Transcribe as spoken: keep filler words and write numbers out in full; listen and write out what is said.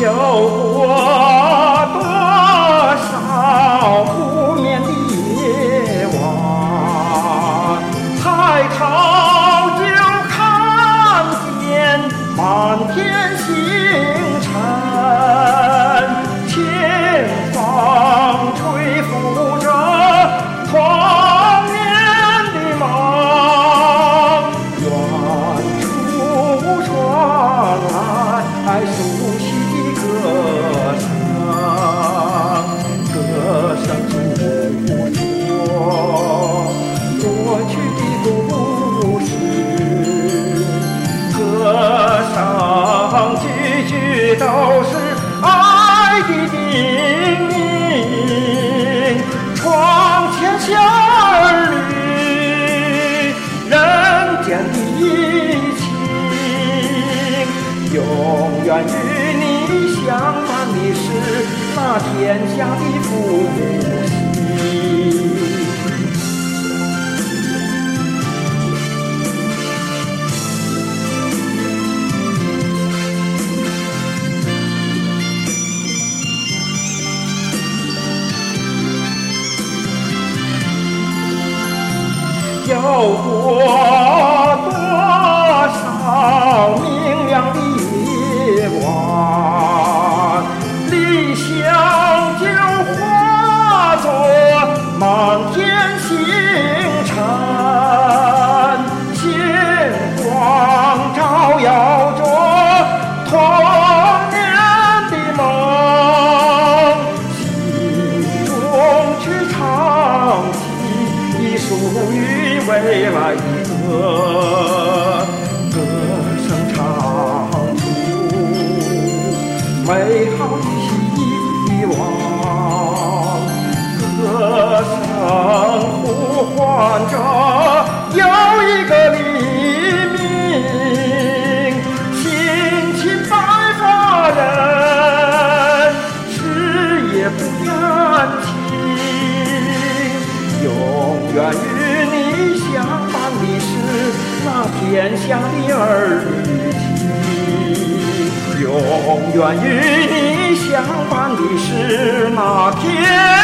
有过多少不眠的夜晚，抬头就看见满天星辰，清风吹拂着童年的梦，远处传来熟悉的歌声，歌声诉说过去的故事，歌声句句都是爱的叮咛，窗前小儿女，人间的情，永远与你相伴的是那天下的父母心。有过多少明亮的夜晚，理想就化作满天星辰，星光照耀着童年的梦，心中去唱起属于未来的歌，歌声唱出美好的希望，歌声呼唤着有一个黎明，辛勤白发人誓也不言弃，永远与你相伴的是那天下的儿女情，永远与你相伴的是那天